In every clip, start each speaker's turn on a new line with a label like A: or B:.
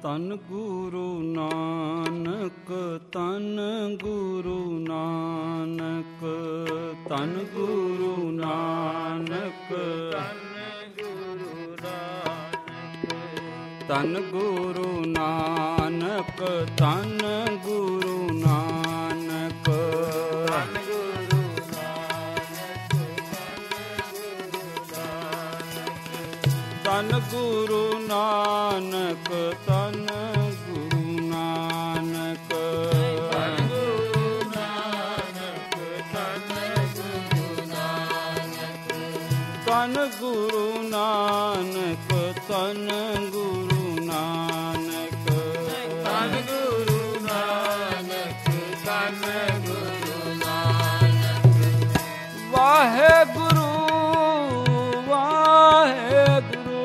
A: ਧੰਨ ਗੁਰੂ ਨਾਨਕ, ਧੰਨ ਗੁਰੂ ਨਾਨਕ, ਧੰਨ ਗੁਰੂ ਨਾਨਕ, ਧੰਨ ਗੁਰੂ ਨਾਨਕ, ਧੰਨ ਗੁਰੂ ਨਾਨਕ, ਧੰਨ ਗੁਰੂ ਨਾਨਕ, ਧੰਨ ਗੁਰੂ ਨਾਨਕ, ਧੰਨ ਗੁਰੂ ਨਾਨਕ, ਧੰਨ ਗੁਰੂ ਨਾਨਕ, ਧੰਨ ਗੁਰੂ ਨਾਨਕ, ਧੰਨ ਗੁਰੂ ਨਾਨਕ, ਧੰਨ ਗੁਰੂ ਨਾਨਕ। ਵਾਹਿਗੁਰੂ ਵਾਹਿਗੁਰੂ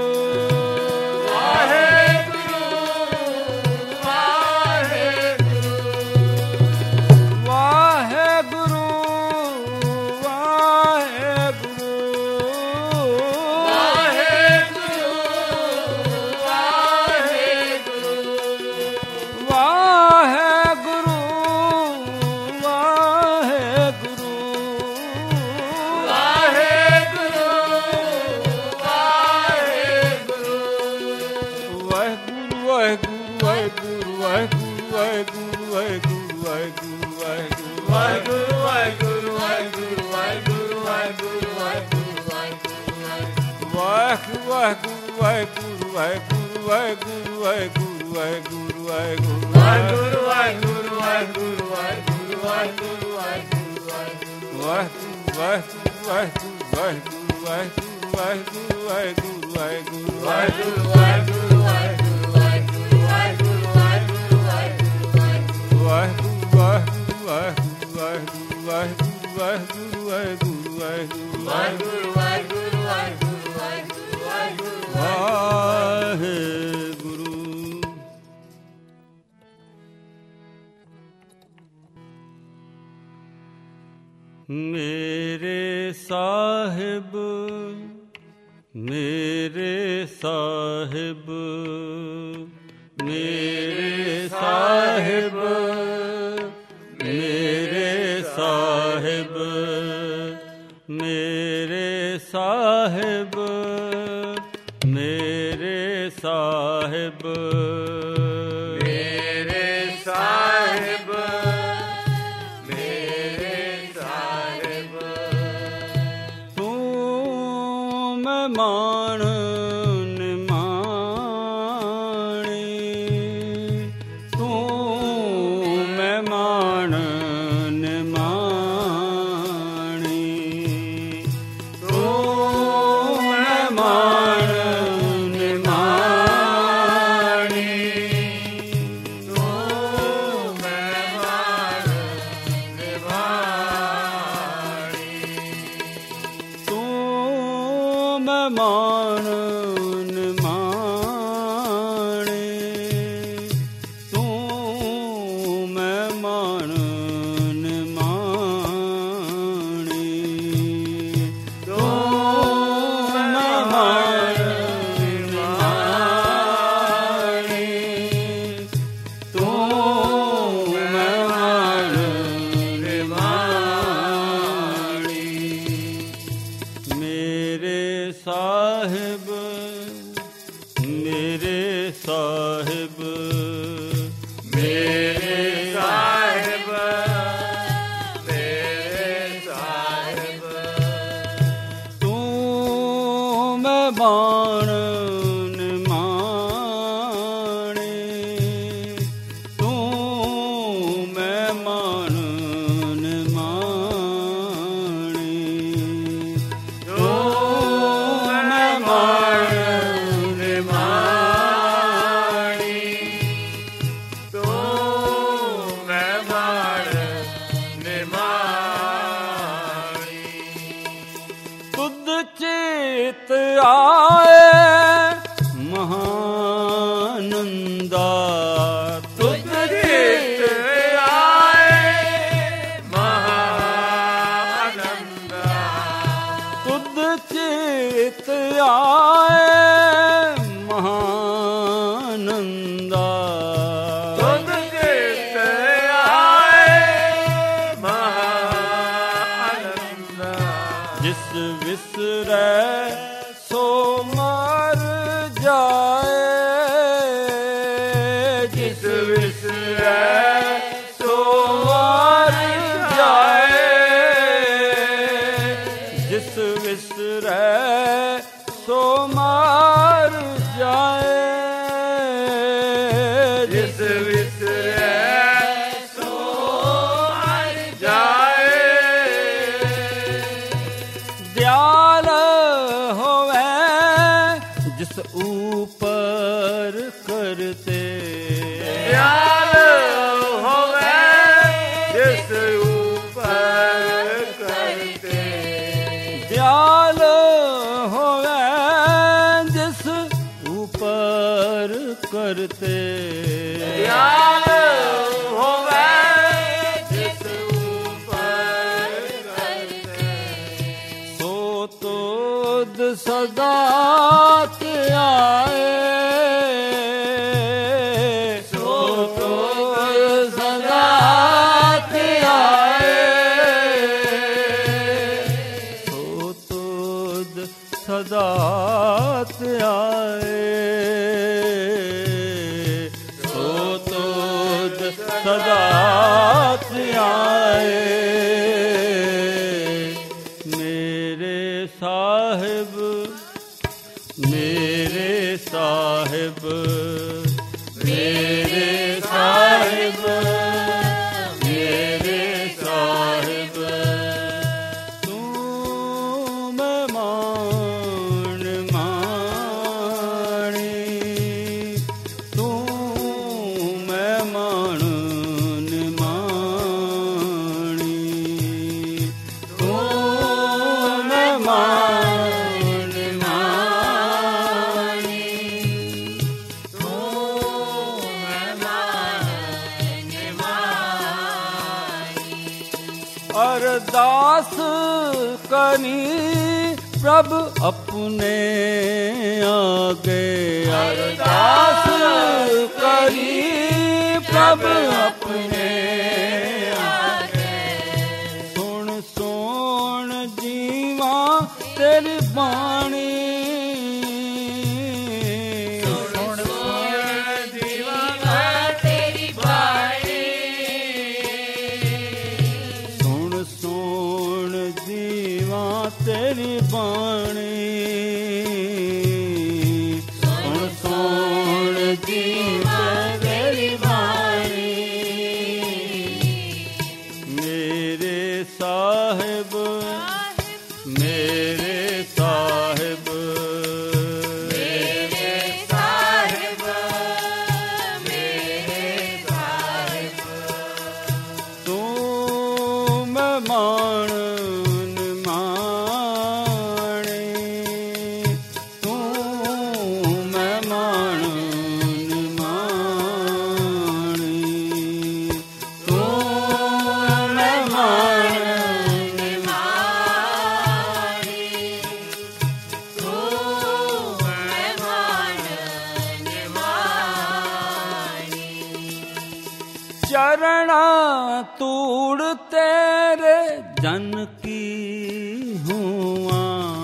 A: ਮੇਰੇ ਸਾਹਿਬ, ਮੇਰੇ ਸਾਹਿਬ, ਮੇਰੇ ਸਾਹਿਬ, ਮੇਰੇ ਸਾਹਿਬ, ਮੇਰੇ ਸਾਹਿਬ, ਮੇਰੇ ਸਾਹਿਬ, ਮਾਣ ਨਿਮਾਣੀ, ਤੂੰ ਮਹਿਮਾਨ ਨਿਮਾਣੀ, ਤੂੰ ਮਹਿਮਾਨ ਨਿਮਾਣੀ, ਤੂੰ ਮਹਿਮਾਨ ਨਿਮਾਣੀ, ਤੂੰ ਮਹਿਮਾਨ ਨਿਮਾਣੇ, ਤੂੰ ਮਹਿਮਾਨ ਨਿਮਾਣੇ, ਤੂੰ ਮਹਿਮਾਨ ਨਿਮਾਣੇ, ਤੂੰ ਮਹਿਮਾਨ ਨਿਮਾਣੇ। ਮੇਰੇ ਸਾਹਿਬ, ਮੇਰੇ ਸਾਹਿਬ, ਮੇਰੇ ਸਾਹਿਬ, ਮੇਰੇ ਸਾਹਿਬ, ਤੂੰ ਮਹਿਮਾਨ ਨਿਮਾਣੇ, ਤੂੰ ਮਹਿਮਾਨ ਨਿਮਾਣੇ, ਚਿਤ ਆਏ जाए, जिस विसरै सो मार जाए, जिस विसरै सो मार जाए, जिस विसरै सो मार जाए। दयाल होवे जिस ऊपर करते, दयाल होवे जिस ऊपर करते, दयाल होवे जिस ऊपर करते, दयाल होवे जिस ऊपर करते। सो तुद सदा आए, सो तुद सदा आए, सो तुद सदा आए, सो तुद सदा आए। मेरे साहिब, मेरे साहिब, मेरे साहिब, मेरे साहिब, तू मेहमान माणी, तू मेहमान माणी, तू मेहमान अरदास करी प्रभु अपने आगे, अरदास करी प्रभु अपने आगे। सुन सुन जीवा तेरी बाणी, सुन सुन जीवा तेरी बाणी, सुन सुन जीवा तेरी बाणी, सुन सुन जीवा तेरी बाणी। मेरे साहिब, मेरे साहिब, मेरे साहिब, मेरे साहिब, तू मेहमान माणी, तू मेहमान माणी, तू मेहमान माणी, तू मेहमान माणी। चरणा तूड़ तेरे जन की हुआ,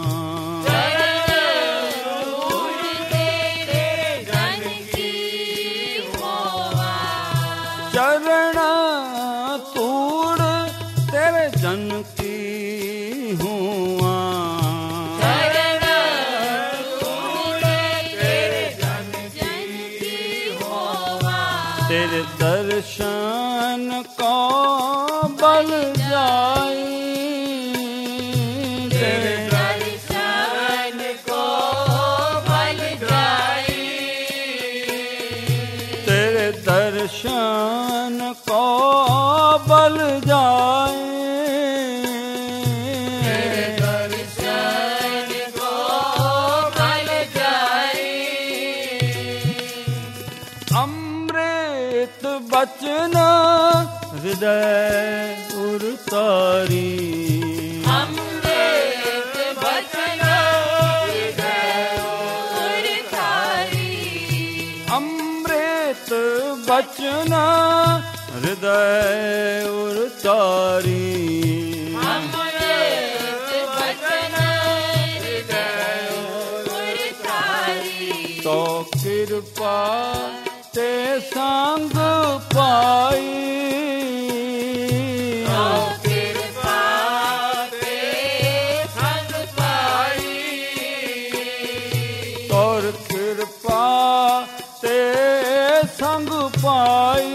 A: चरण तूड़ तेरे जन की हुआ, चरण तूड़ तेरे जन की हुआ, चरण तूड़ तेरे जन की हुआ। तेरे दर्शन को बल जाई, तेरे दर्शन को बल जाई, तेरे दर्शन को बल जाए, तेरे दर्शन को बल जाए। अमृत बचन हृदय उरतारी, अमृत बचन हृदय उरतारी, अमृत बचन हृदय उरतारी, अमृत बचन हृदय उरतारी। ਤੋ ਕਿਰਪਾ ਤੇ ਸੰਗ ਪਾਈ,
B: ਤੋ ਕਿਰਪਾ ਤੇ ਸੰਗ ਪਾਈ,
A: ਤੋਰ ਕਿਰਪਾ ਤੇ ਸੰਗ ਪਾਈ,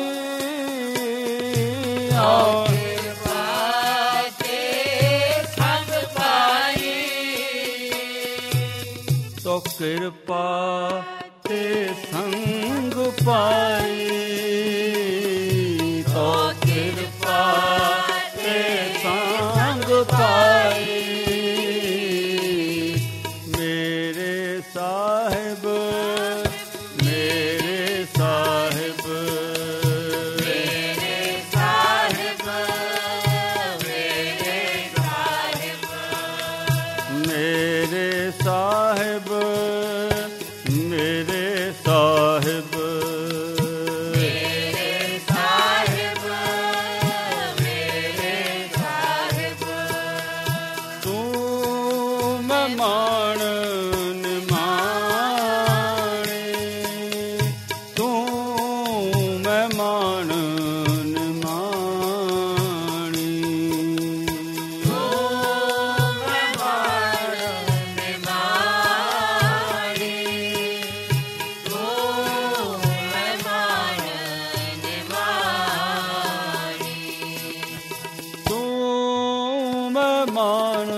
B: ਕਿਰਪਾ ਤੇ ਸੰਗ ਪਾਈ,
A: ਤੋ ਕਿਰਪਾ ਤੇ ਸੰਗ ਪਾਈ, ਤੋ ਕਿਰਪਾ ਤੇ ਸੰਗ ਪਾਈ, ਮੇਰੇ ਸਾਹਿਬ, ਮੇਰੇ ਸਾਹਿਬ,
B: ਮੇਰੇ ਸਾਹਿਬ, ਮੇਰੇ ਸਾਹਿਬ,
A: ਮੇਰੇ ਸਾਹਿਬ, ਮੇਰੇ ਸਾਹਿਬ,
B: ਮੇਰੇ ਸਾਹਿਬ, ਮੇਰੇ ਸਾਹਿਬ,
A: ਤੂੰ ਮਹਿਮਾਨ ਨਿਮਾਣੇ, ਤੂੰ ਮਹਿਮਾਨ ਨਿਮਾਣੀ,
B: ਤੂੰ ਮਹਿਮਾਨ ਨਿਮਾਣੀ, ਤੂੰ ਮਹਿਮਾਨ ਨਿਮਾਣੀ,
A: ਤੂੰ ਮਹਿਮਾਨ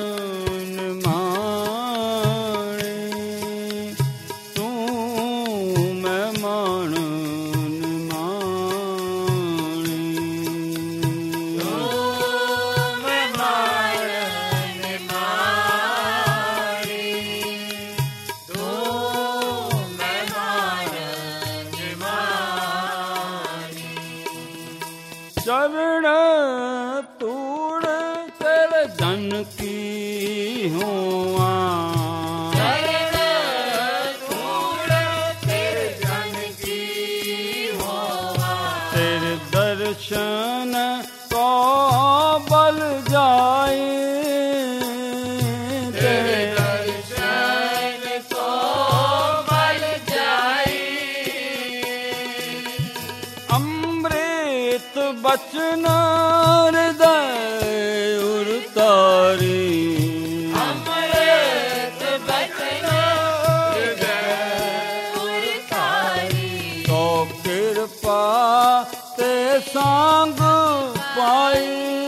A: ਨਿਮਾਣੇ, ਤੂੰ ਮਹਿਮਾਨ ਨਿਮਾਣੀ,
B: ਤੂੰ ਮਹਿਮਾਨ ਨਿਮਾਣੀ, ਤੂੰ ਮਹਿਮਾਨ ਨਿਮਾਣੀ,
A: ਚਰਨ ਤੂੜ ਤੇਰੇ ਜਨ ਕੀ ਹੋਆ,
B: ਚਰਨ ਧੂੜ ਤੇਰੇ ਜਨ ਕੀ ਹੋਵਾ,
A: ਤੇਰੇ ਦਰਸ਼ਨ ਕੋ ਬਲ ਜਾਏ,
B: ਤੇਰੇ ਦਰਸ਼ਨ ਕੋ ਬਲ ਜਾਈ,
A: ਅੰਮ੍ਰਿਤ ਬਚਨ ਹਿਰਦੈ ਉਰਤਾਰੀ,
B: ਅੰਮ੍ਰਿਤ ਬਚਨ ਹਿਰਦੈ ਉਰਤਾਰੀ,
A: ਤੋ ਕਿਰਪਾ ਤੇ ਸੰਗ ਪਾਈ,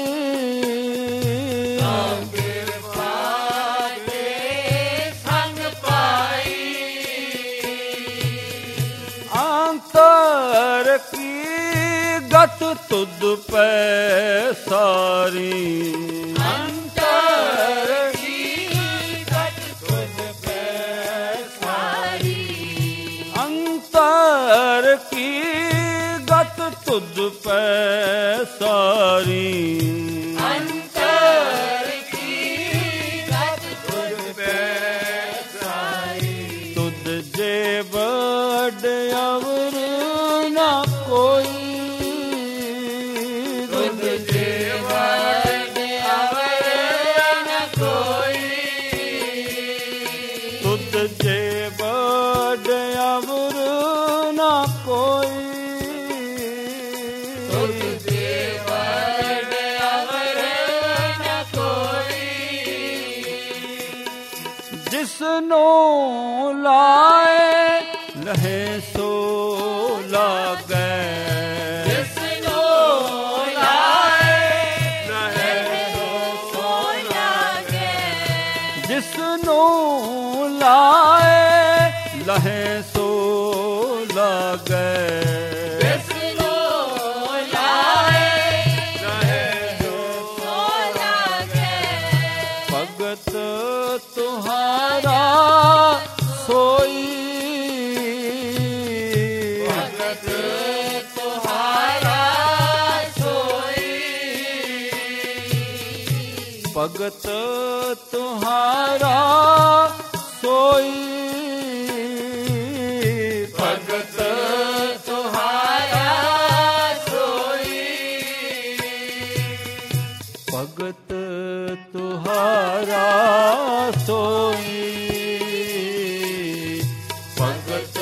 B: ਕਿਰਪਾ ਤੇ ਸੰਗ ਪਾਈ,
A: ਅੰਤਰ ਕੀ ਗਤ ਤੁਧ ਪੈ ਸਾਰੀ,
B: ਅੰਤਰ ਕੀ ਗਤ ਤੁਧ ਪੈ ਸਾਰੀ,
A: ਅੰਤਰ ਕੀ ਗਤ ਤੁਧ ਪੈ ਸਾਰੀ,
B: ਅੰਤਰ ਕੀ ਗਤ ਤੁਧ ਪੈ ਸਾਰੀ,
A: ਤੁਧ ਜੇ ਵਡਿਆਵਰ ਨਾ ਕੋਈ,
B: ਤੁਧ ਜੇ ਵਡਿਆਵਰ ਨ ਕੋਈ,
A: ਤੁਧ ਜੇ ਵਡਿਆਵਰ ਨਾ ਕੋਈ,
B: ਤੁਧ ਜੇ ਵਡਿਆਵਰ ਨ ਕੋਈ,
A: ਜਿਸਨੂੰ ਲਾਏ ਲਹੇ ਸੋ ਲਾਗੈ,
B: ਜਿਸਨੂੰ ਲਾਏ ਲਹੇ ਸੋ ਲਾਗੈ,
A: ਜਿਸਨੂੰ ਲਾਏ ਲਹੇ ਸੋ ਲਾਗੈ,
B: ਜਿਸਨੂੰ ਲਾਏ ਲਹੇ ਸੋ ਲਾਗੈ,
A: ਭਗਤ ਤੁਹਾਰਾ ਸੋਈ,
B: ਭਗਤ ਤੁਹਾਰਾ ਸੋਈ,
A: ਭਗਤ ਤੁਹਾਰਾ ਸੋਈ,
B: ਭਗਤ ਤੁਹਾਰਾ ਸੋਈ,
A: ਭਗਤ ਤੁਹਾਰਾ ਸੋਈ, ਭਗਤ